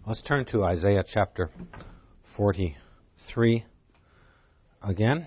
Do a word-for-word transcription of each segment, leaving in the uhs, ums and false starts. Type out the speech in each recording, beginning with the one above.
Let's turn to Isaiah chapter forty-three again.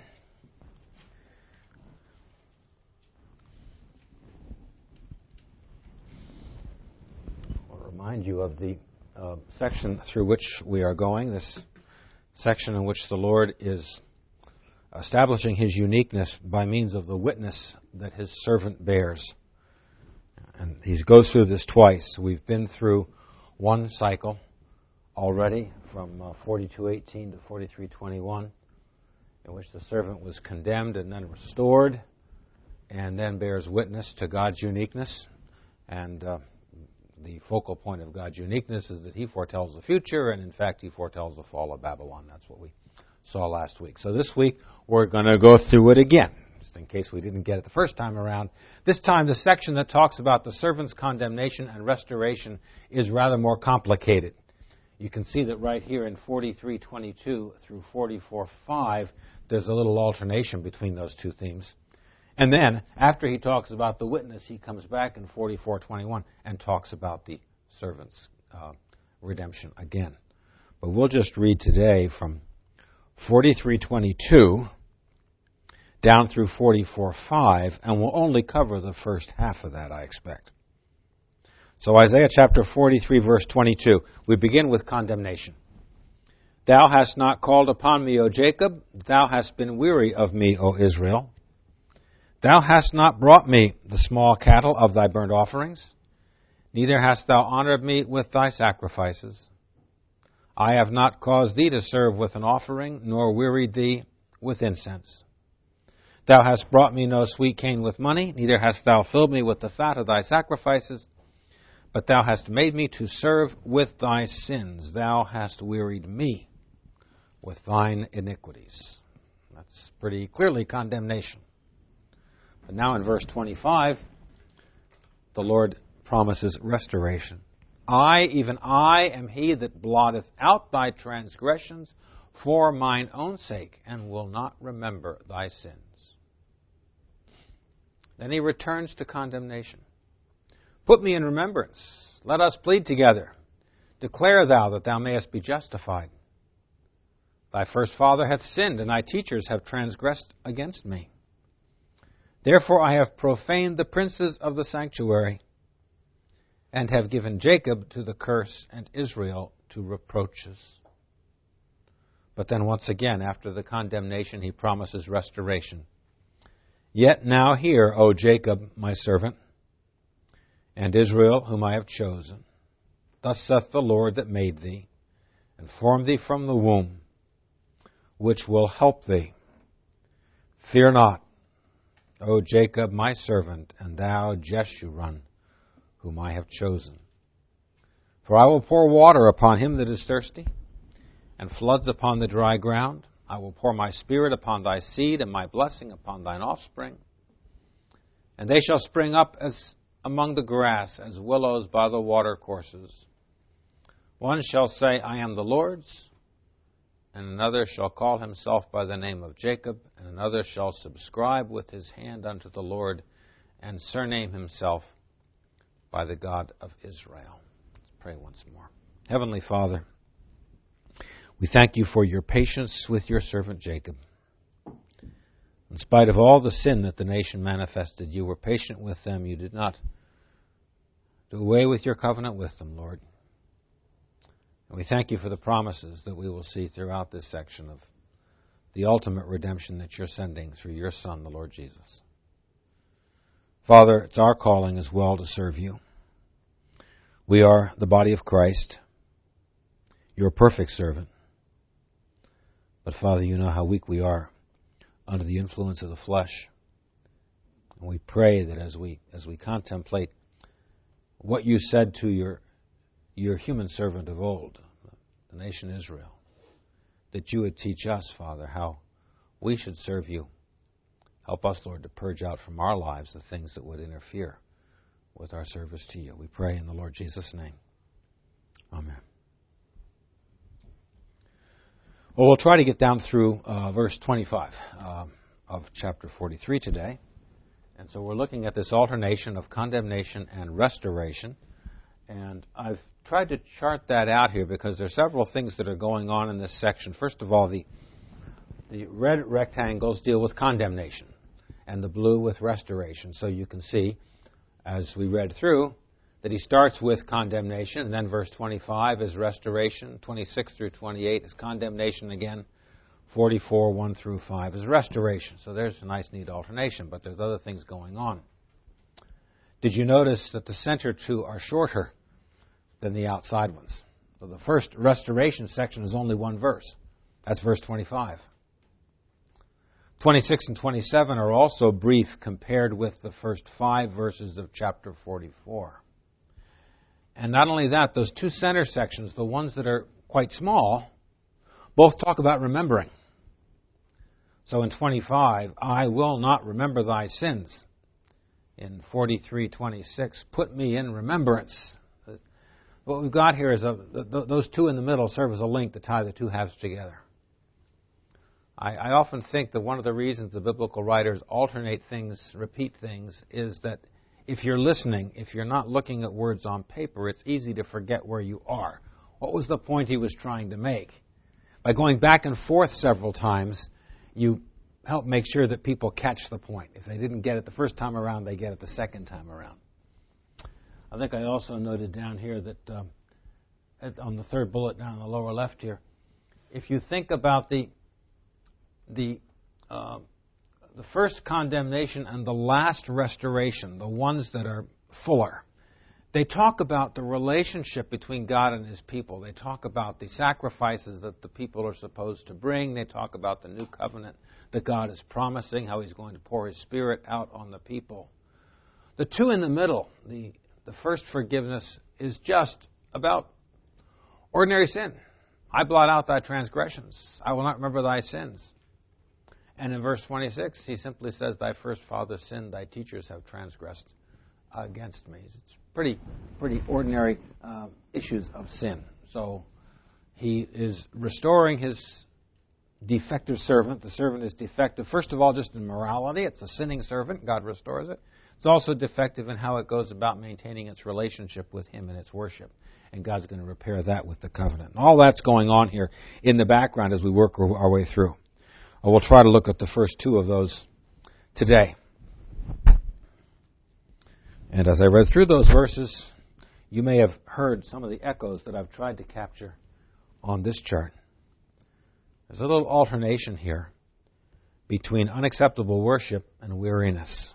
I'll remind you of the uh, section through which we are going, this section in which the Lord is establishing His uniqueness by means of the witness that His servant bears. And He goes through this twice. We've been through one cycle already, from uh, forty-two eighteen to forty-three twenty-one, in which the servant was condemned and then restored, and then bears witness to God's uniqueness. And uh, the focal point of God's uniqueness is that He foretells the future, and in fact He foretells the fall of Babylon. That's what we saw last week. So this week we're going to go through it again, just in case we didn't get it the first time around. This time the section that talks about the servant's condemnation and restoration is rather more complicated. You can see that right here in forty-three twenty-two through forty-four five, there's a little alternation between those two themes. And then, after he talks about the witness, he comes back in forty-four twenty-one and talks about the servant's uh, redemption again. But we'll just read today from forty-three twenty-two down through forty-four five, and we'll only cover the first half of that, I expect. So Isaiah chapter forty-three, verse twenty-two, we begin with condemnation. Thou hast not called upon me, O Jacob. Thou hast been weary of me, O Israel. Thou hast not brought me the small cattle of thy burnt offerings, neither hast thou honored me with thy sacrifices. I have not caused thee to serve with an offering, nor wearied thee with incense. Thou hast brought me no sweet cane with money, neither hast thou filled me with the fat of thy sacrifices. But thou hast made me to serve with thy sins. Thou hast wearied me with thine iniquities. That's pretty clearly condemnation. But now in verse twenty-five, the Lord promises restoration. I, even I, am he that blotteth out thy transgressions for mine own sake, and will not remember thy sins. Then he returns to condemnation. Put me in remembrance. Let us plead together. Declare thou that thou mayest be justified. Thy first father hath sinned, and thy teachers have transgressed against me. Therefore I have profaned the princes of the sanctuary, and have given Jacob to the curse, and Israel to reproaches. But then once again, after the condemnation, he promises restoration. Yet now hear, O Jacob, my servant, and Israel, whom I have chosen. Thus saith the Lord that made thee, and formed thee from the womb, which will help thee. Fear not, O Jacob, my servant, and thou, Jeshurun, whom I have chosen. For I will pour water upon him that is thirsty, and floods upon the dry ground. I will pour my spirit upon thy seed, and my blessing upon thine offspring. And they shall spring up as among the grass, as willows by the watercourses. One shall say, I am the Lord's, and another shall call himself by the name of Jacob, and another shall subscribe with his hand unto the Lord, and surname himself by the God of Israel. Let's pray once more. Heavenly Father, we thank you for your patience with your servant Jacob. In spite of all the sin that the nation manifested, you were patient with them. You did not do away with your covenant with them, Lord. And we thank you for the promises that we will see throughout this section of the ultimate redemption that you're sending through your Son, the Lord Jesus. Father, it's our calling as well to serve you. We are the body of Christ. You're a perfect servant. But Father, you know how weak we are under the influence of the flesh. And we pray that as we as we contemplate what you said to your your human servant of old, the nation Israel, that you would teach us, Father, how we should serve you. Help us, Lord, to purge out from our lives the things that would interfere with our service to you. We pray in the Lord Jesus' name. Amen. Well, we'll try to get down through uh, verse twenty-five uh, of chapter forty-three today. And so we're looking at this alternation of condemnation and restoration. And I've tried to chart that out here because there are several things that are going on in this section. First of all, the, the red rectangles deal with condemnation and the blue with restoration. So you can see, as we read through, that he starts with condemnation, and then verse twenty-five is restoration, twenty-six through twenty-eight is condemnation again, forty-four, one through five is restoration. So there's a nice, neat alternation, but there's other things going on. Did you notice that the center two are shorter than the outside ones? So the first restoration section is only one verse. That's verse twenty-five. twenty-six and twenty-seven are also brief compared with the first five verses of chapter forty-four. And not only that, those two center sections, the ones that are quite small, both talk about remembering. So in twenty-five, I will not remember thy sins. In forty-three twenty-six, put me in remembrance. What we've got here is a, th- those two in the middle serve as a link to tie the two halves together. I, I often think that one of the reasons the biblical writers alternate things, repeat things, is that if you're listening, if you're not looking at words on paper, it's easy to forget where you are. What was the point he was trying to make? By going back and forth several times, you help make sure that people catch the point. If they didn't get it the first time around, they get it the second time around. I think I also noted down here that um, on the third bullet down on the lower left here, if you think about the the uh, the first condemnation and the last restoration, the ones that are fuller, they talk about the relationship between God and His people. They talk about the sacrifices that the people are supposed to bring. They talk about the new covenant that God is promising, how He's going to pour His Spirit out on the people. The two in the middle, the, the first forgiveness, is just about ordinary sin. I blot out thy transgressions. I will not remember thy sins. And in verse twenty-six, he simply says, thy first father sinned, thy teachers have transgressed against me. It's pretty pretty ordinary uh, issues of sin. So he is restoring his defective servant. The servant is defective, first of all, just in morality. It's a sinning servant. God restores it. It's also defective in how it goes about maintaining its relationship with Him and its worship. And God's going to repair that with the covenant. And all that's going on here in the background as we work our way through. We'll try to look at the first two of those today. And as I read through those verses, you may have heard some of the echoes that I've tried to capture on this chart. There's a little alternation here between unacceptable worship and weariness.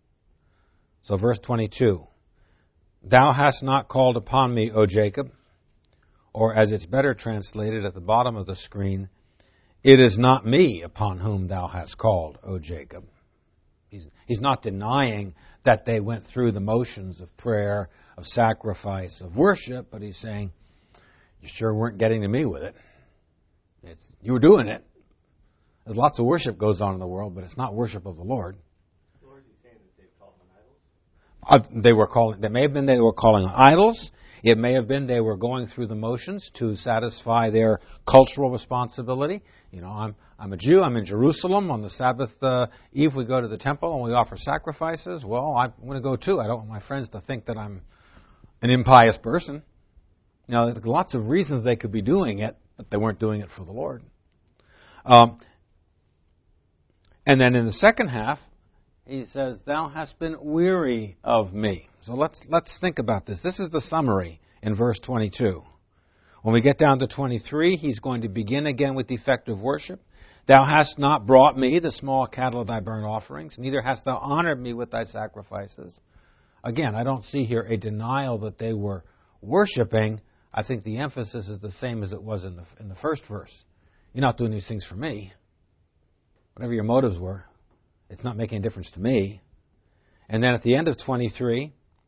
So verse twenty-two, thou hast not called upon me, O Jacob, or as it's better translated at the bottom of the screen, it is not me upon whom thou hast called, O Jacob. He's, he's not denying that they went through the motions of prayer, of sacrifice, of worship, but he's saying, you sure weren't getting to me with it. It's, you were doing it. There's lots of worship goes on in the world, but it's not worship of the Lord. Or is he saying that they've called on idols? Uh, they were calling. They may have been they were calling on idols. It may have been they were going through the motions to satisfy their cultural responsibility. You know, I'm I'm a Jew. I'm in Jerusalem. On the Sabbath uh, eve, we go to the temple and we offer sacrifices. Well, I'm going to go too. I don't want my friends to think that I'm an impious person. You know, there's lots of reasons they could be doing it, but they weren't doing it for the Lord. Um, and then in the second half, he says, thou hast been weary of me. So let's let's think about this. This is the summary in verse twenty-two. When we get down to twenty-three, he's going to begin again with defective worship. Thou hast not brought me the small cattle of thy burnt offerings, neither hast thou honored me with thy sacrifices. Again, I don't see here a denial that they were worshiping. I think the emphasis is the same as it was in the in the first verse. You're not doing these things for me. Whatever your motives were, it's not making a difference to me. And then at the end of twenty-three,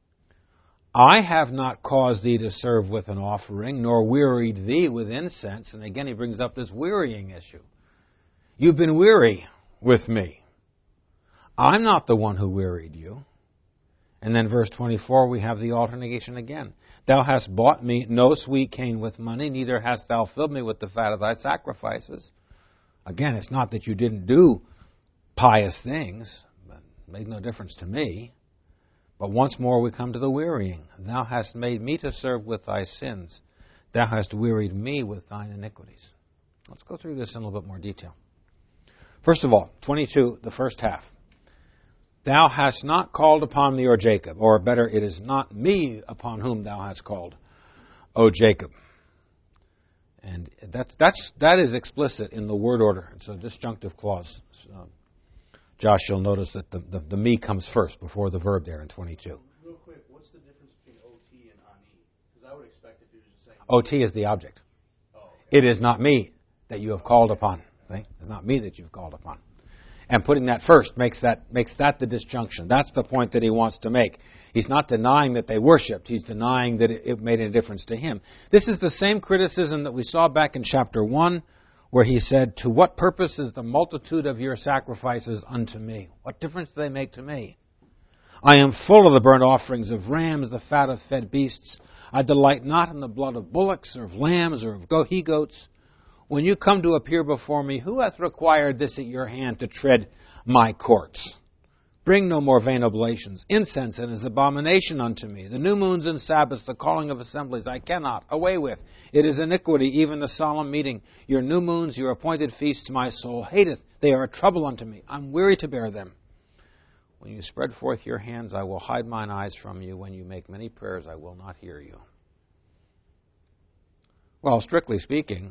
I have not caused thee to serve with an offering, nor wearied thee with incense. And again, he brings up this wearying issue. You've been weary with me. I'm not the one who wearied you. And then verse twenty-four, we have the alternation again. Thou hast bought me no sweet cane with money, neither hast thou filled me with the fat of thy sacrifices. Again, it's not that you didn't do pious things. It made no difference to me. But once more we come to the wearying. Thou hast made me to serve with thy sins. Thou hast wearied me with thine iniquities. Let's go through this in a little bit more detail. First of all, twenty-two, the first half. Thou hast not called upon me, O Jacob, or better, it is not me upon whom thou hast called, O Jacob. And that's, that's, that is explicit in the word order. It's a disjunctive clause. So, Josh, you'll notice that the, the, the me comes first before the verb there in twenty-two. Real quick, what's the difference between O T and ani? Because I would expect if he was just saying... O T is the object. Oh, okay. It is not me that you have called upon. See? It's not me that you've called upon. And putting that first makes that makes that the disjunction. That's the point that he wants to make. He's not denying that they worshipped. He's denying that it, it made a difference to him. This is the same criticism that we saw back in chapter one, where he said, to what purpose is the multitude of your sacrifices unto me? What difference do they make to me? I am full of the burnt offerings of rams, the fat of fed beasts. I delight not in the blood of bullocks or of lambs or of he-goats. When you come to appear before me, who hath required this at your hand to tread my courts? Bring no more vain oblations. Incense and is abomination unto me. The new moons and Sabbaths, the calling of assemblies, I cannot. Away with. It is iniquity, even the solemn meeting. Your new moons, your appointed feasts, my soul hateth. They are a trouble unto me. I'm weary to bear them. When you spread forth your hands, I will hide mine eyes from you. When you make many prayers, I will not hear you. Well, strictly speaking,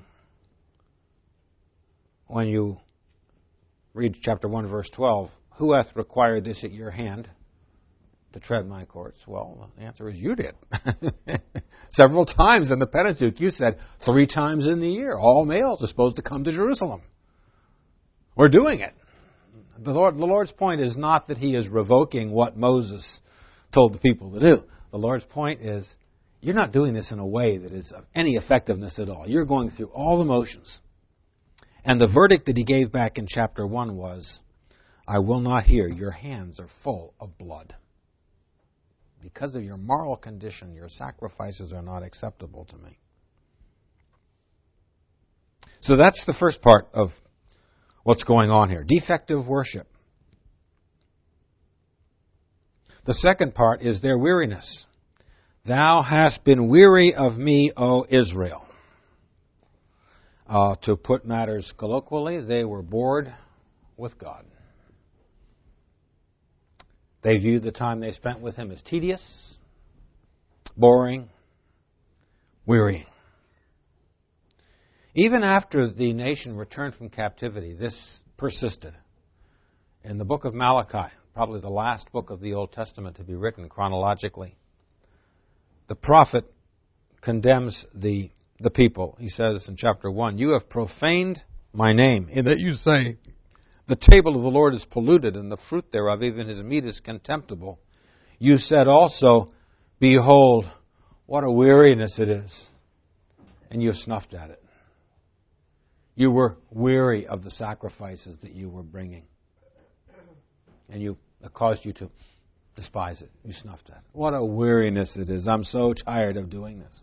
when you read chapter one, verse twelve, who hath required this at your hand to tread my courts? Well, the answer is you did. Several times in the Pentateuch, you said three times in the year, all males are supposed to come to Jerusalem. We're doing it. The, Lord, the Lord's point is not that he is revoking what Moses told the people to do. The Lord's point is, you're not doing this in a way that is of any effectiveness at all. You're going through all the motions. And the verdict that he gave back in chapter one was, I will not hear, your hands are full of blood. Because of your moral condition, your sacrifices are not acceptable to me. So that's the first part of what's going on here. Defective worship. The second part is their weariness. Thou hast been weary of me, O Israel. Uh, to put matters colloquially, they were bored with God. They viewed the time they spent with him as tedious, boring, wearying. Even after the nation returned from captivity, this persisted. In the book of Malachi, probably the last book of the Old Testament to be written chronologically, the prophet condemns the the people. He says in chapter one, you have profaned my name, in that you say, the table of the Lord is polluted, and the fruit thereof, even his meat, is contemptible. You said also, behold, what a weariness it is. And you have snuffed at it. You were weary of the sacrifices that you were bringing. And you it caused you to despise it. You snuffed at it. What a weariness it is. I'm so tired of doing this.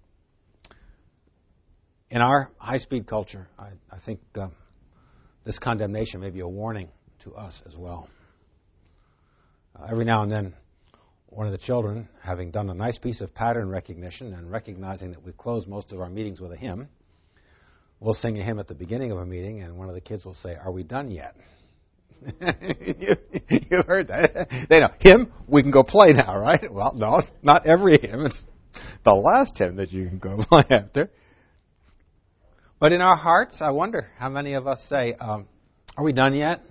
In our high-speed culture, I, I think uh, this condemnation may be a warning to us as well. Uh, every now and then, one of the children, having done a nice piece of pattern recognition and recognizing that we close most of our meetings with a hymn, will sing a hymn at the beginning of a meeting, and one of the kids will say, are we done yet? you, you heard that. They know, hymn, we can go play now, right? Well, no, not every hymn. It's the last hymn that you can go play after. But in our hearts, I wonder how many of us say, um, are we done yet?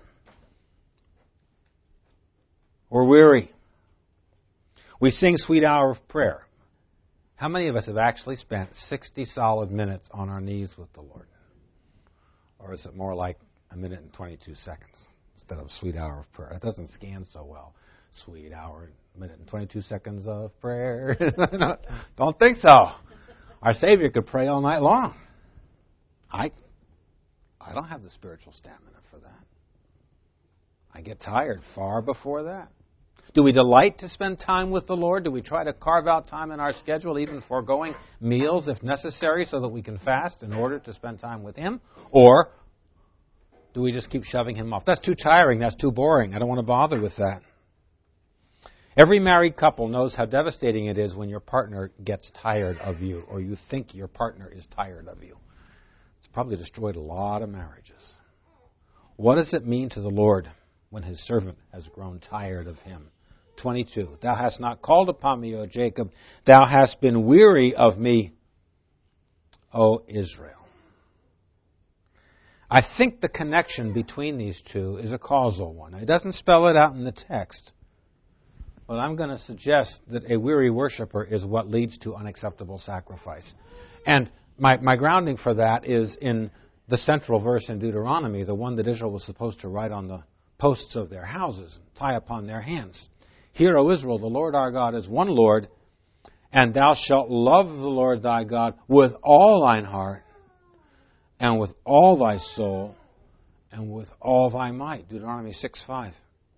We're weary. We sing Sweet Hour of Prayer. How many of us have actually spent sixty solid minutes on our knees with the Lord? Or is it more like a minute and twenty-two seconds instead of Sweet Hour of Prayer? It doesn't scan so well. Sweet hour, minute and twenty-two seconds of prayer. Don't think so. Our Savior could pray all night long. I I don't have the spiritual stamina for that. I get tired far before that. Do we delight to spend time with the Lord? Do we try to carve out time in our schedule, even foregoing meals if necessary, so that we can fast in order to spend time with Him? Or do we just keep shoving Him off? That's too tiring. That's too boring. I don't want to bother with that. Every married couple knows how devastating it is when your partner gets tired of you, or you think your partner is tired of you. It's probably destroyed a lot of marriages. What does it mean to the Lord when his servant has grown tired of him? twenty-two. Thou hast not called upon me, O Jacob. Thou hast been weary of me, O Israel. I think the connection between these two is a causal one. It doesn't spell it out in the text. But I'm going to suggest that a weary worshiper is what leads to unacceptable sacrifice. And my, my grounding for that is in the central verse in Deuteronomy, the one that Israel was supposed to write on the posts of their houses and tie upon their hands. Hear, O Israel, the Lord our God is one Lord, and thou shalt love the Lord thy God with all thine heart, and with all thy soul, and with all thy might. Deuteronomy six five.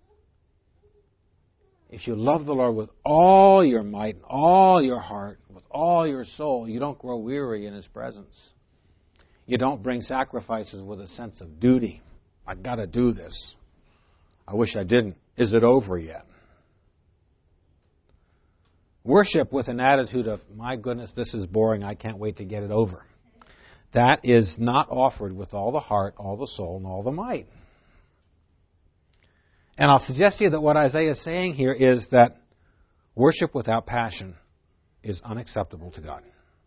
If you love the Lord with all your might, and all your heart, with all your soul, you don't grow weary in his presence. You don't bring sacrifices with a sense of duty. I've got to do this. I wish I didn't. Is it over yet? Worship with an attitude of, my goodness, this is boring, I can't wait to get it over. That is not offered with all the heart, all the soul, and all the might. And I'll suggest to you that what Isaiah is saying here is that worship without passion is unacceptable to God.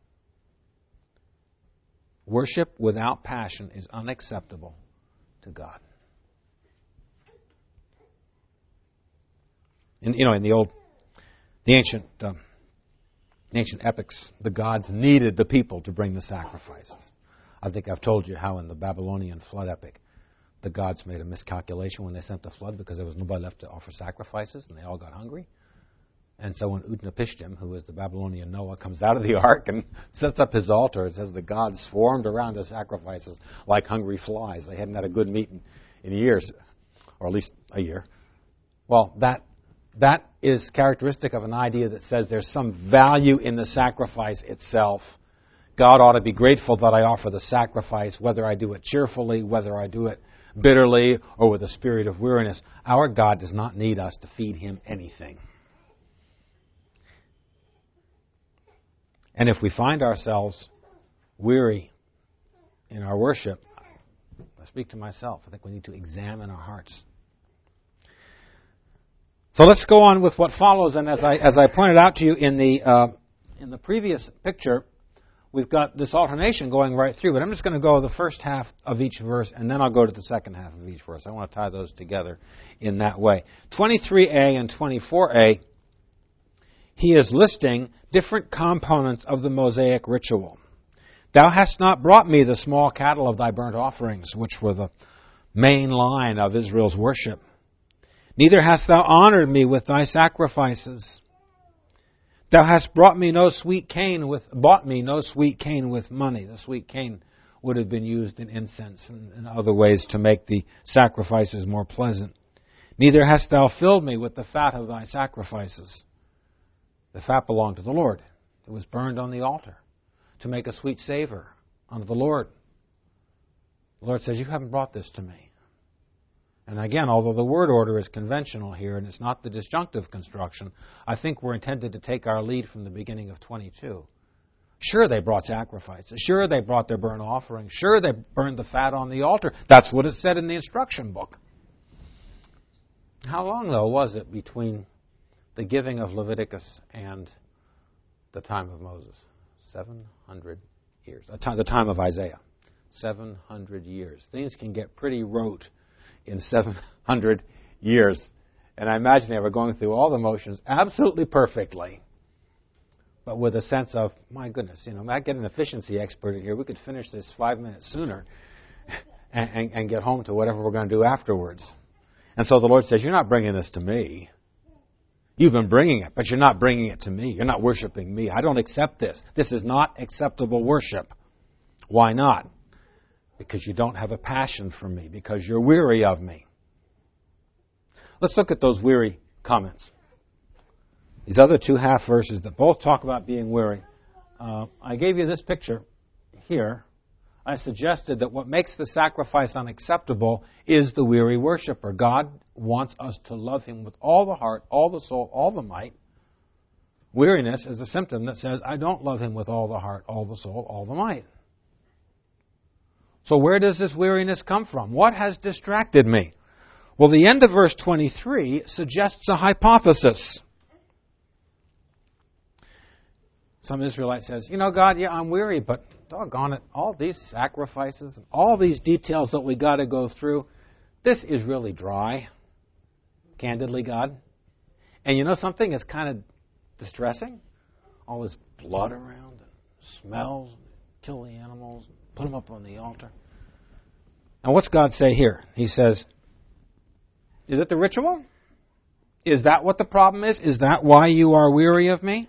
Worship without passion is unacceptable to God. And you know, in the old, the ancient, um, the ancient epics, the gods needed the people to bring the sacrifices. I think I've told you how in the Babylonian flood epic, the gods made a miscalculation when they sent the flood because there was nobody left to offer sacrifices, and they all got hungry. And so when Utnapishtim, who is the Babylonian Noah, comes out of the ark and sets up his altar, it says the gods swarmed around the sacrifices like hungry flies. They hadn't had a good meat in, in years, or at least a year. Well, that that is characteristic of an idea that says there's some value in the sacrifice itself. God ought to be grateful that I offer the sacrifice, whether I do it cheerfully, whether I do it bitterly, or with a spirit of weariness. Our God does not need us to feed him anything. And if we find ourselves weary in our worship, I speak to myself, I think we need to examine our hearts. So let's go on with what follows. And as I as I pointed out to you in the uh, in the previous picture, we've got this alternation going right through. But I'm just going to go the first half of each verse, and then I'll go to the second half of each verse. I want to tie those together in that way. twenty-three A and twenty-four A, he is listing different components of the Mosaic ritual. Thou hast not brought me the small cattle of thy burnt offerings, which were the main line of Israel's worship. Neither hast thou honored me with thy sacrifices. Thou hast brought me no sweet cane with, bought me no sweet cane with money. The sweet cane would have been used in incense and, and other ways to make the sacrifices more pleasant. Neither hast thou filled me with the fat of thy sacrifices. The fat belonged to the Lord. It was burned on the altar to make a sweet savor unto the Lord. The Lord says, you haven't brought this to me. And again, although the word order is conventional here, and it's not the disjunctive construction, I think we're intended to take our lead from the beginning of twenty-two. Sure, they brought sacrifices. Sure, they brought their burnt offering. Sure, they burned the fat on the altar. That's what it said in the instruction book. How long, though, was it between the giving of Leviticus and the time of Moses? seven hundred years. The time of Isaiah. seven hundred years. Things can get pretty rote in seven hundred years. And I imagine they were going through all the motions absolutely perfectly, but with a sense of, my goodness, you know, I get an efficiency expert in here. We could finish this five minutes sooner and, and, and get home to whatever we're going to do afterwards. And so the Lord says, you're not bringing this to me. You've been bringing it, but you're not bringing it to me. You're not worshiping me. I don't accept this. This is not acceptable worship. Why not? Because you don't have a passion for me, because you're weary of me. Let's look at those weary comments. These other two half verses that both talk about being weary. Uh, I gave you this picture here I suggested that what makes the sacrifice unacceptable is the weary worshiper. God wants us to love Him with all the heart, all the soul, all the might. Weariness is a symptom that says, I don't love Him with all the heart, all the soul, all the might. So where does this weariness come from? What has distracted me? Well, the end of verse twenty-three suggests a hypothesis. Some Israelite says, you know, God, yeah, I'm weary, but doggone it, all these sacrifices, all these details that we got to go through, this is really dry, candidly, God. And you know something? It's kind of distressing. All this blood around, and smells, kill the animals, put them up on the altar. And what's God say here? He says, is it the ritual? Is that what the problem is? Is that why you are weary of me?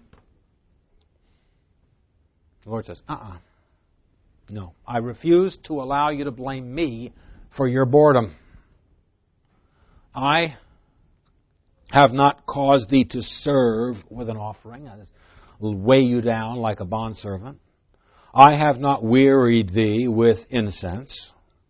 The Lord says, uh-uh. No, I refuse to allow you to blame me for your boredom. I have not caused thee to serve with an offering. I just weigh you down like a bondservant. I have not wearied thee with incense.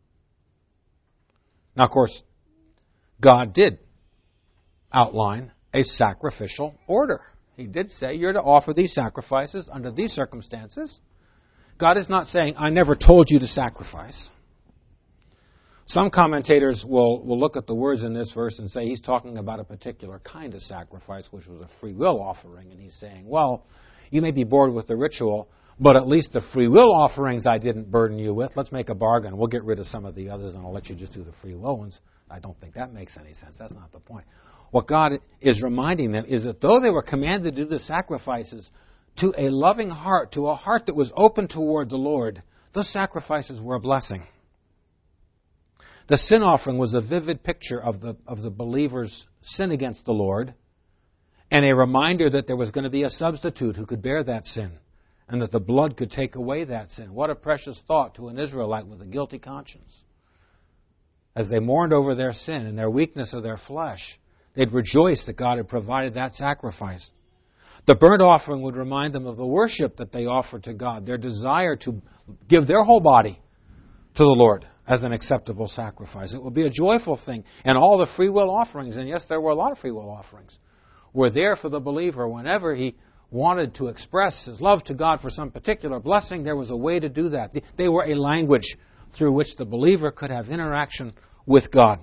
Now, of course, God did outline a sacrificial order. He did say you're to offer these sacrifices under these circumstances. God is not saying, I never told you to sacrifice. Some commentators will, will look at the words in this verse and say he's talking about a particular kind of sacrifice, which was a free will offering. And he's saying, well, you may be bored with the ritual, but at least the free will offerings I didn't burden you with. Let's make a bargain. We'll get rid of some of the others and I'll let you just do the free will ones. I don't think that makes any sense. That's not the point. What God is reminding them is that though they were commanded to do the sacrifices to a loving heart, to a heart that was open toward the Lord, those sacrifices were a blessing. The sin offering was a vivid picture of the, of the believer's sin against the Lord and a reminder that there was going to be a substitute who could bear that sin and that the blood could take away that sin. What a precious thought to an Israelite with a guilty conscience. As they mourned over their sin and their weakness of their flesh, they'd rejoice that God had provided that sacrifice. The burnt offering would remind them of the worship that they offered to God, their desire to give their whole body to the Lord as an acceptable sacrifice. It would be a joyful thing. And all the free will offerings, and yes, there were a lot of free will offerings, were there for the believer whenever he wanted to express his love to God for some particular blessing. There was a way to do that. They were a language through which the believer could have interaction with God.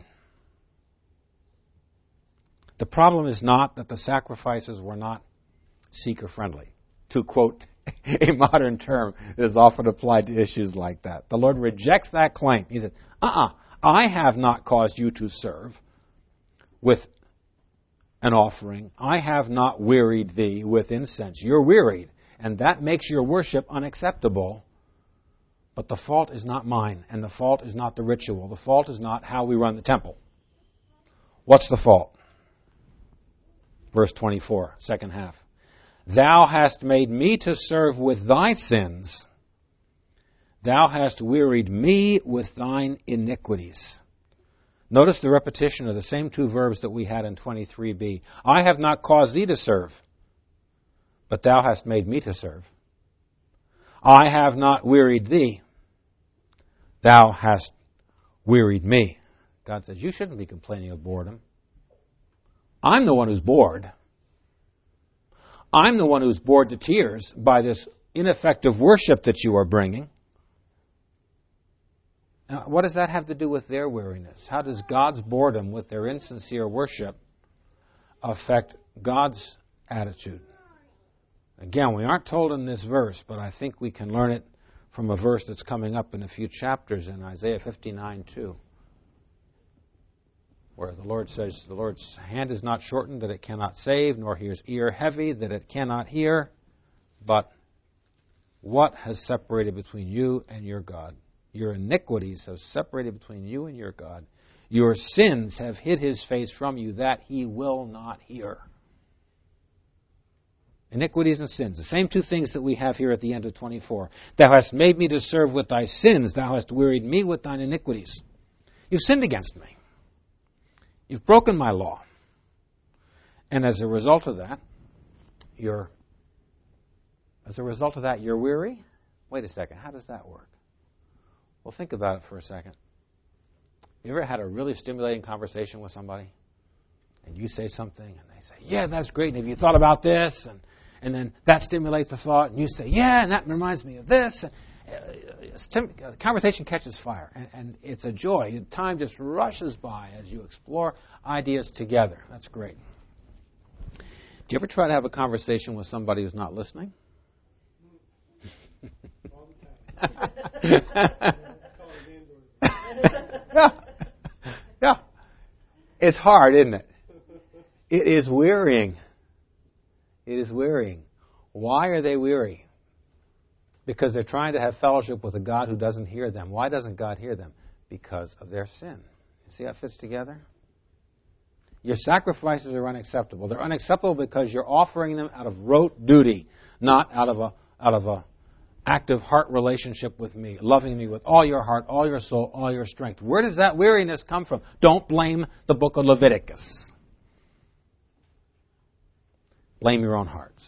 The problem is not that the sacrifices were not seeker-friendly, to quote a modern term that is often applied to issues like that. The Lord rejects that claim. He said, uh-uh, I have not caused you to serve with an offering. I have not wearied thee with incense. You're wearied, and that makes your worship unacceptable. But the fault is not mine, and the fault is not the ritual. The fault is not how we run the temple. What's the fault? Verse twenty-four, second half. Thou hast made me to serve with thy sins. Thou hast wearied me with thine iniquities. Notice the repetition of the same two verbs that we had in twenty-three b. I have not caused thee to serve, but thou hast made me to serve. I have not wearied thee. Thou hast wearied me. God says, you shouldn't be complaining of boredom. I'm the one who's bored. I'm the one who's bored to tears by this ineffective worship that you are bringing. Now, what does that have to do with their weariness? How does God's boredom with their insincere worship affect God's attitude? Again, we aren't told in this verse, but I think we can learn it from a verse that's coming up in a few chapters in Isaiah fifty-nine two, where the Lord says, the Lord's hand is not shortened that it cannot save, nor his ear heavy that it cannot hear. But what has separated between you and your God? Your iniquities have separated between you and your God. Your sins have hid his face from you that he will not hear. Iniquities and sins, the same two things that we have here at the end of twenty-four. Thou hast made me to serve with thy sins. Thou hast wearied me with thine iniquities. You've sinned against me. You've broken my law. And as a result of that, you're, as a result of that, you're weary? Wait a second, how does that work? Well, think about it for a second. You ever had a really stimulating conversation with somebody? And you say something, and they say, yeah, that's great. And have you thought about this? And, and then that stimulates the thought, and you say, yeah, and that reminds me of this. And, uh, the conversation catches fire, and, and it's a joy. Time just rushes by as you explore ideas together. That's great. Do you ever try to have a conversation with somebody who's not listening? yeah. yeah. It's hard, isn't it? It is wearying. It is wearying. Why are they weary? Because they're trying to have fellowship with a God who doesn't hear them. Why doesn't God hear them? Because of their sin. You see how it fits together? Your sacrifices are unacceptable. They're unacceptable because you're offering them out of rote duty, not out of a out of a active heart relationship with me, loving me with all your heart, all your soul, all your strength. Where does that weariness come from? Don't blame the book of Leviticus. Blame your own hearts.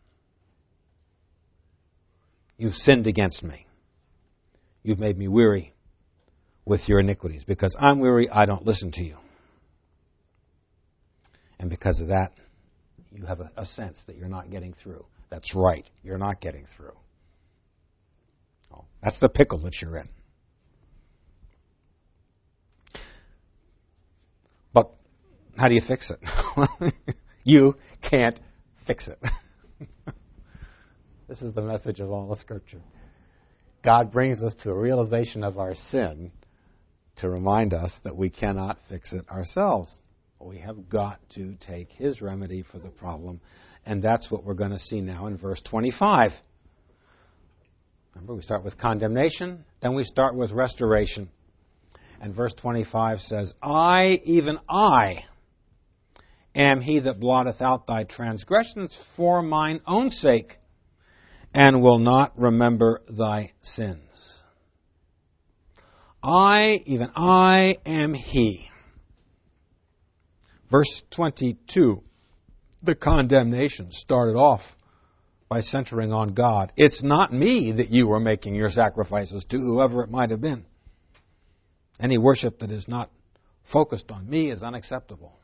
You've sinned against me. You've made me weary with your iniquities. Because I'm weary, I don't listen to you. And because of that, you have a, a sense that you're not getting through. That's right, you're not getting through. Oh, that's the pickle that you're in. But how do you fix it? You can't fix it. This is the message of all the Scripture. God brings us to a realization of our sin to remind us that we cannot fix it ourselves. We have got to take His remedy for the problem, and that's what we're going to see now in verse twenty-five. Remember, we start with condemnation, then we start with restoration. And verse twenty-five says, I, even I, am He that blotteth out thy transgressions for mine own sake, and will not remember thy sins. I, even I, am He. Verse twenty-two, the condemnation started off by centering on God. It's not me that you were making your sacrifices to, whoever it might have been. Any worship that is not focused on me is unacceptable.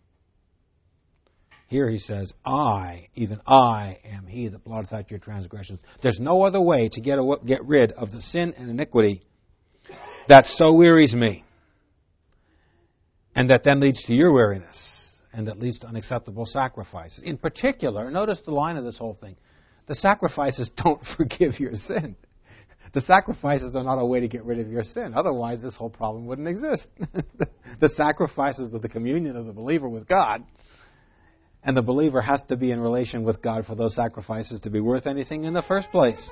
Here he says, I, even I, am He that blotteth out your transgressions. There's no other way to get, a, get rid of the sin and iniquity that so wearies me, and that then leads to your weariness, and that leads to unacceptable sacrifices. In particular, notice the line of this whole thing. The sacrifices don't forgive your sin. The sacrifices are not a way to get rid of your sin. Otherwise, this whole problem wouldn't exist. The sacrifices of the communion of the believer with God, and the believer has to be in relation with God for those sacrifices to be worth anything in the first place.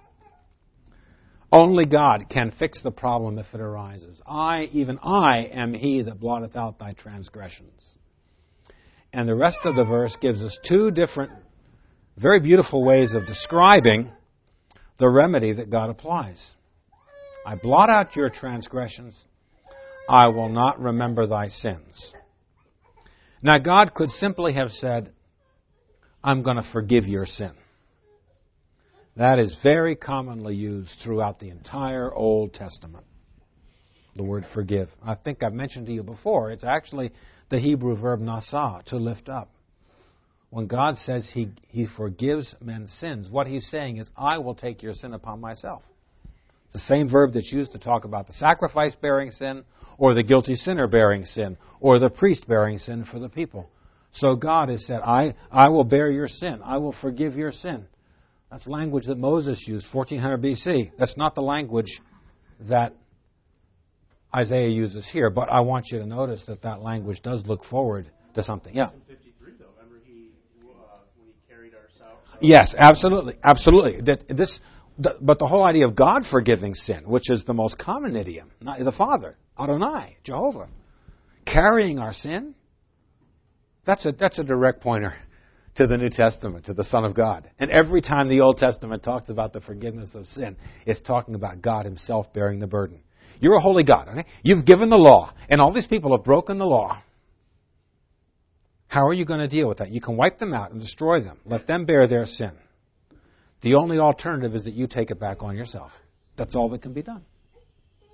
Only God can fix the problem if it arises. I, even I, am He that blotteth out thy transgressions. And the rest of the verse gives us two different, very beautiful ways of describing the remedy that God applies. I blot out your transgressions. I will not remember thy sins. Now, God could simply have said, I'm going to forgive your sin. That is very commonly used throughout the entire Old Testament, the word forgive. I think I've mentioned to you before, it's actually the Hebrew verb nasa, to lift up. When God says he, he forgives men's sins, what He's saying is, I will take your sin upon myself. It's the same verb that's used to talk about the sacrifice bearing sin, or the guilty sinner bearing sin, or the priest bearing sin for the people. So God has said, I, I will bear your sin. I will forgive your sin. That's language that Moses used, fourteen hundred B C. That's not the language that Isaiah uses here, but I want you to notice that that language does look forward to something. Yeah. fifty-three, though. Remember he, uh, when he carried our sorrow? Yes, absolutely, absolutely. That this, the, but the whole idea of God forgiving sin, which is the most common idiom, not the Father, Adonai, Jehovah, carrying our sin. That's a that's a direct pointer to the New Testament, to the Son of God. And every time the Old Testament talks about the forgiveness of sin, it's talking about God Himself bearing the burden. You're a holy God, okay? You've given the law, and all these people have broken the law. How are you going to deal with that? You can wipe them out and destroy them. Let them bear their sin. The only alternative is that you take it back on yourself. That's all that can be done.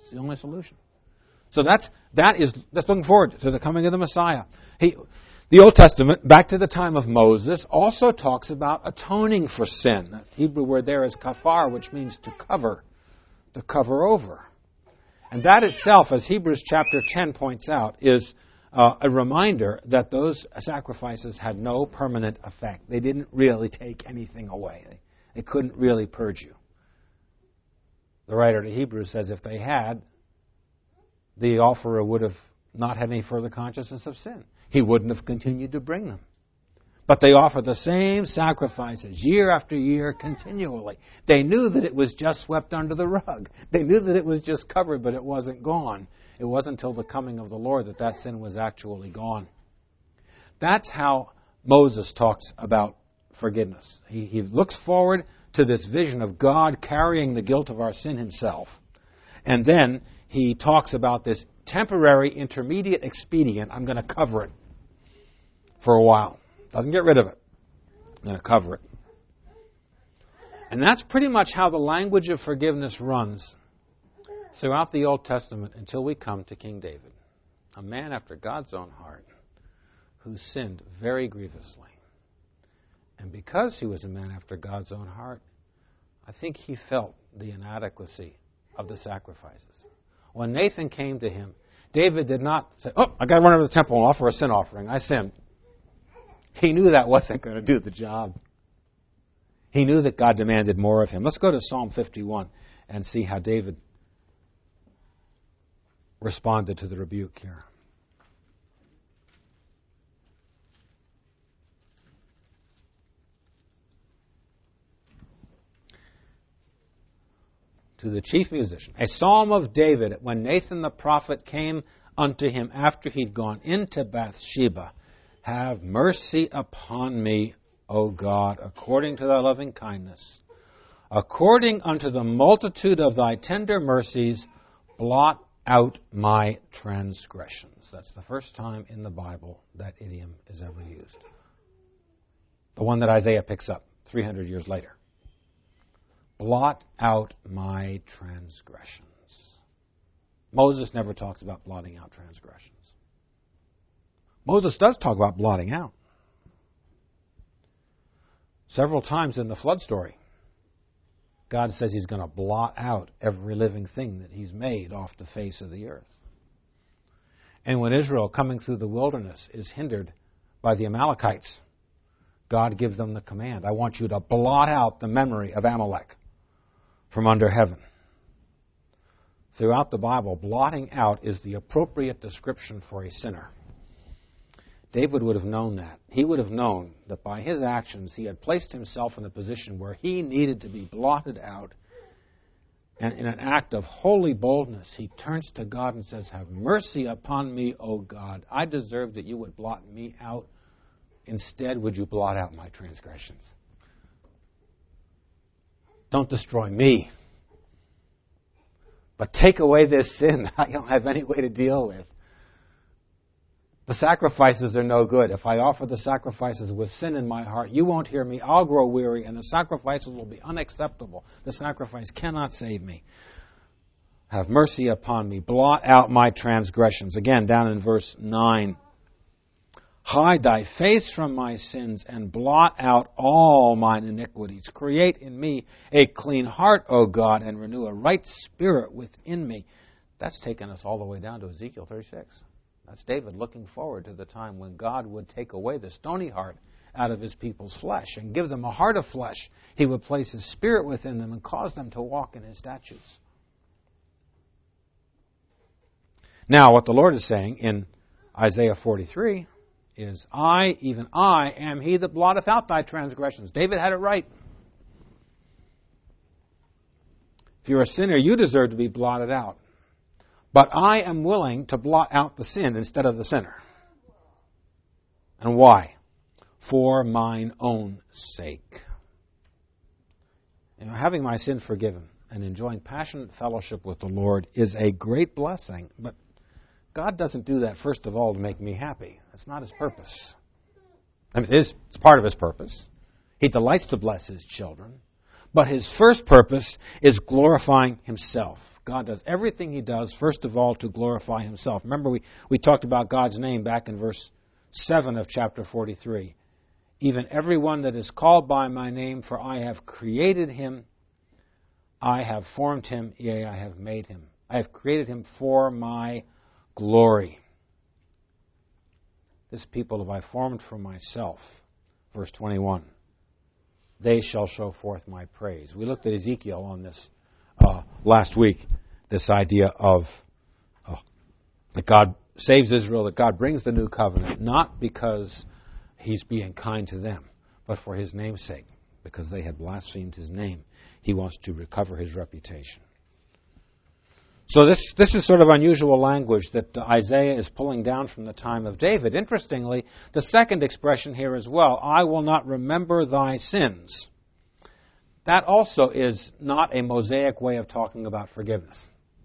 It's the only solution. So that's that is that's looking forward to the coming of the Messiah. He, the Old Testament, back to the time of Moses, also talks about atoning for sin. The Hebrew word there is kafar, which means to cover, to cover over. And that itself, as Hebrews chapter ten points out, is uh, a reminder that those sacrifices had no permanent effect. They didn't really take anything away. They, they couldn't really purge you. The writer to Hebrews says if they had, the offerer would have not had any further consciousness of sin. He wouldn't have continued to bring them. But they offer the same sacrifices year after year continually. They knew that it was just swept under the rug. They knew that it was just covered, but it wasn't gone. It wasn't until the coming of the Lord that that sin was actually gone. That's how Moses talks about forgiveness. He, he looks forward to this vision of God carrying the guilt of our sin himself. And then he talks about this temporary intermediate expedient. I'm going to cover it for a while. Doesn't get rid of it. I'm going to cover it. And that's pretty much how the language of forgiveness runs throughout the Old Testament until we come to King David, a man after God's own heart who sinned very grievously. And because he was a man after God's own heart, I think he felt the inadequacy of the sacrifices. When Nathan came to him, David did not say, oh, I got to run over to the temple and offer a sin offering. I sinned. He knew that wasn't going to do the job. He knew that God demanded more of him. Let's go to Psalm fifty-one and see how David responded to the rebuke here. To the chief musician, a psalm of David when Nathan the prophet came unto him after he'd gone into Bathsheba. Have mercy upon me, O God, according to thy loving kindness. According unto the multitude of thy tender mercies, blot out my transgressions. That's the first time in the Bible that idiom is ever used. The one that Isaiah picks up three hundred years later. Blot out my transgressions. Moses never talks about blotting out transgressions. Moses does talk about blotting out. Several times in the flood story, God says he's going to blot out every living thing that he's made off the face of the earth. And when Israel, coming through the wilderness, is hindered by the Amalekites, God gives them the command, I want you to blot out the memory of Amalek from under heaven. Throughout the Bible, blotting out is the appropriate description for a sinner. David would have known that. He would have known that by his actions he had placed himself in a position where he needed to be blotted out. And in an act of holy boldness, he turns to God and says, have mercy upon me, O God. I deserve that you would blot me out. Instead, would you blot out my transgressions? Don't destroy me. But take away this sin I don't have any way to deal with. The sacrifices are no good. If I offer the sacrifices with sin in my heart, you won't hear me. I'll grow weary, and the sacrifices will be unacceptable. The sacrifice cannot save me. Have mercy upon me. Blot out my transgressions. Again, down in verse nine. Hide thy face from my sins and blot out all mine iniquities. Create in me a clean heart, O God, and renew a right spirit within me. That's taken us all the way down to Ezekiel thirty-six. That's David looking forward to the time when God would take away the stony heart out of his people's flesh and give them a heart of flesh. He would place his spirit within them and cause them to walk in his statutes. Now, what the Lord is saying in Isaiah forty-three is, I, even I, am he that blotteth out thy transgressions. David had it right. If you're a sinner, you deserve to be blotted out. But I am willing to blot out the sin instead of the sinner. And why? For mine own sake. You know, having my sin forgiven and enjoying passionate fellowship with the Lord is a great blessing. But God doesn't do that, first of all, to make me happy. That's not his purpose. I mean, it is, it's part of his purpose. He delights to bless his children. But his first purpose is glorifying himself. God does everything He does, first of all, to glorify Himself. Remember, we, we talked about God's name back in verse seven of chapter forty-three. Even everyone that is called by my name, for I have created him, I have formed him, yea, I have made him. I have created him for my glory. This people have I formed for myself. Verse twenty-one. They shall show forth my praise. We looked at Ezekiel on this uh, last week. This idea of uh, that God saves Israel, that God brings the new covenant, not because He's being kind to them, but for His name's sake, because they had blasphemed His name. He wants to recover His reputation. So this, this is sort of unusual language that Isaiah is pulling down from the time of David. Interestingly, the second expression here as well, I will not remember thy sins. That also is not a Mosaic way of talking about forgiveness.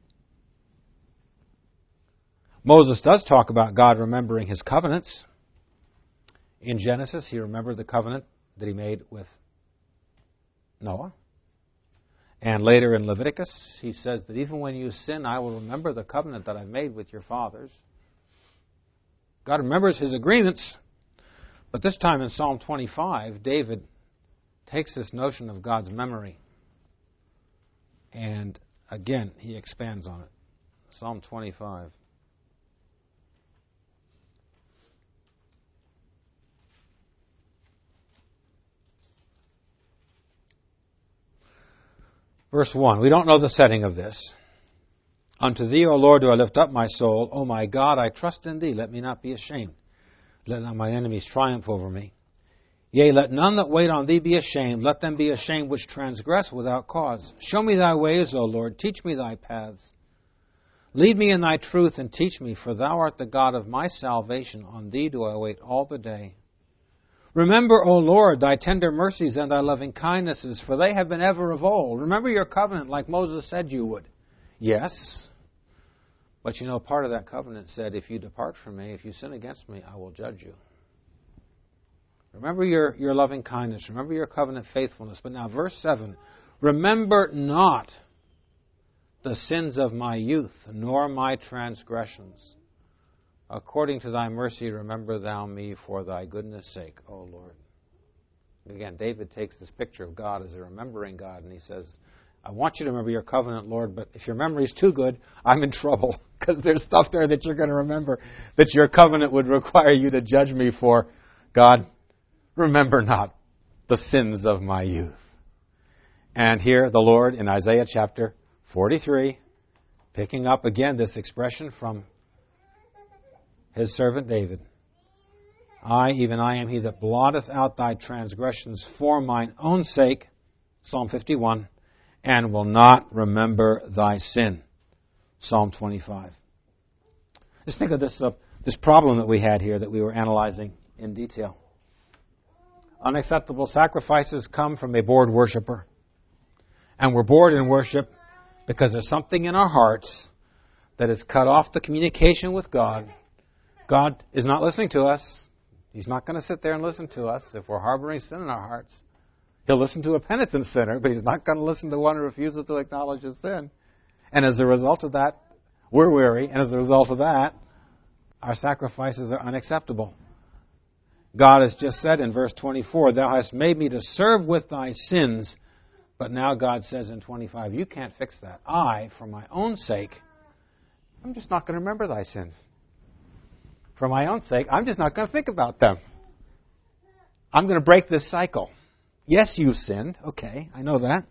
Moses does talk about God remembering His covenants. In Genesis, He remembered the covenant that He made with Noah. And later in Leviticus, He says that even when you sin, I will remember the covenant that I've made with your fathers. God remembers His agreements. But this time in Psalm twenty-five, David takes this notion of God's memory. And again, he expands on it. Psalm twenty-five. Verse one, we don't know the setting of this. Unto Thee, O Lord, do I lift up my soul. O my God, I trust in Thee. Let me not be ashamed. Let not my enemies triumph over me. Yea, let none that wait on Thee be ashamed. Let them be ashamed which transgress without cause. Show me Thy ways, O Lord. Teach me Thy paths. Lead me in Thy truth and teach me, for Thou art the God of my salvation. On Thee do I wait all the day. Remember, O Lord, Thy tender mercies and Thy loving kindnesses, for they have been ever of old. Remember your covenant like Moses said you would. Yes. But you know, part of that covenant said, if you depart from me, if you sin against me, I will judge you. Remember your, your loving kindness. Remember your covenant faithfulness. But now verse seven, remember not the sins of my youth, nor my transgressions. According to Thy mercy, remember Thou me for Thy goodness' sake, O Lord. Again, David takes this picture of God as a remembering God, and he says, I want you to remember your covenant, Lord, but if your memory is too good, I'm in trouble, because there's stuff there that you're going to remember that your covenant would require you to judge me for. God, remember not the sins of my youth. And here the Lord in Isaiah chapter forty-three, picking up again this expression from His servant David. I, even I, am He that blotteth out thy transgressions for mine own sake, Psalm fifty-one, and will not remember thy sin, Psalm twenty-five. Just think of this, uh, this problem that we had here that we were analyzing in detail. Unacceptable sacrifices come from a bored worshiper. And we're bored in worship because there's something in our hearts that has cut off the communication with God. God is not listening to us. He's not going to sit there and listen to us if we're harboring sin in our hearts. He'll listen to a penitent sinner, but He's not going to listen to one who refuses to acknowledge his sin. And as a result of that, we're weary. And as a result of that, our sacrifices are unacceptable. God has just said in verse twenty-four, Thou hast made me to serve with Thy sins. But now God says in twenty-five, you can't fix that. I, for my own sake, I'm just not going to remember Thy sins. For my own sake, I'm just not going to think about them. I'm going to break this cycle. Yes, you've sinned. Okay, I know that.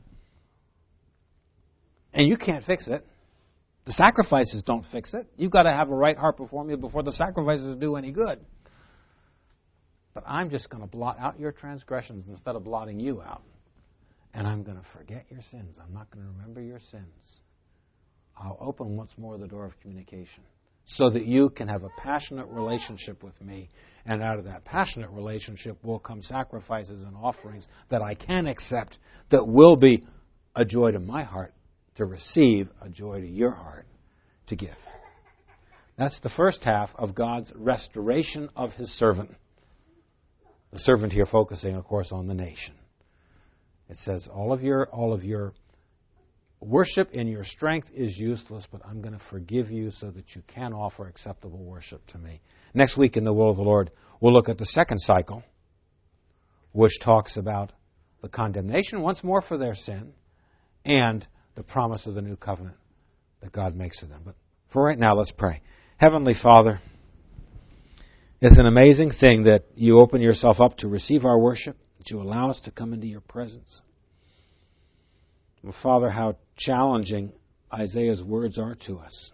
And you can't fix it. The sacrifices don't fix it. You've got to have a right heart before me before the sacrifices do any good. But I'm just going to blot out your transgressions instead of blotting you out. And I'm going to forget your sins. I'm not going to remember your sins. I'll open once more the door of communication so that you can have a passionate relationship with me. And out of that passionate relationship will come sacrifices and offerings that I can accept, that will be a joy to my heart to receive, a joy to your heart to give. That's the first half of God's restoration of His servant. The servant here focusing, of course, on the nation. It says, all of your, all of your worship in your strength is useless, but I'm going to forgive you so that you can offer acceptable worship to me. Next week in the will of the Lord, we'll look at the second cycle, which talks about the condemnation once more for their sin and the promise of the new covenant that God makes to them. But for right now, let's pray. Heavenly Father, it's an amazing thing that you open yourself up to receive our worship, that you allow us to come into your presence. Well, Father, how challenging Isaiah's words are to us.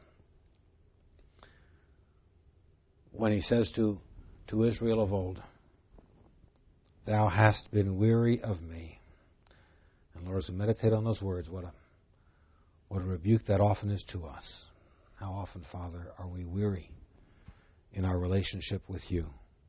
When he says to, to Israel of old, Thou hast been weary of me. And Lord, as we meditate on those words, what a, what a rebuke that often is to us. How often, Father, are we weary in our relationship with you?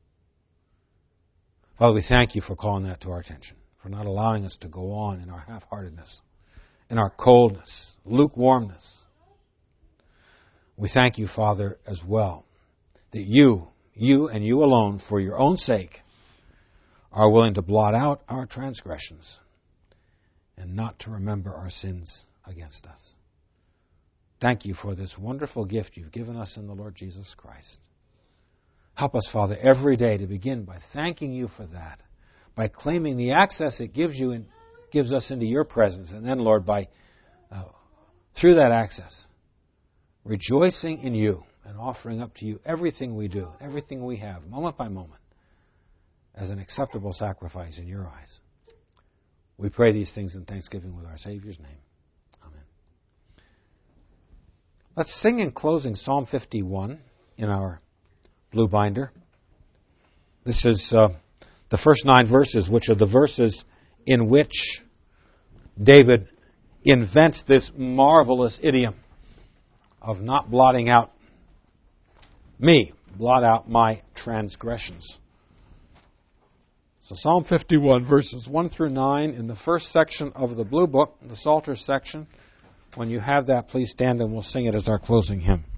Father, we thank you for calling that to our attention, for not allowing us to go on in our half-heartedness, in our coldness, lukewarmness. We thank you, Father, as well, that you, you and you alone, for your own sake, are willing to blot out our transgressions and not to remember our sins against us. Thank you for this wonderful gift you've given us in the Lord Jesus Christ. Help us, Father, every day to begin by thanking you for that, by claiming the access it gives you and gives us into your presence, and then, Lord, by uh, through that access, rejoicing in you and offering up to you everything we do, everything we have, moment by moment, as an acceptable sacrifice in your eyes. We pray these things in thanksgiving with our Savior's name. Amen. Let's sing in closing Psalm fifty-one in our blue binder. This is uh, the first nine verses, which are the verses in which David invents this marvelous idiom of not blotting out me, blot out my transgressions. So Psalm fifty-one, verses one through nine, in the first section of the Blue Book, the Psalter section. When you have that, please stand and we'll sing it as our closing hymn.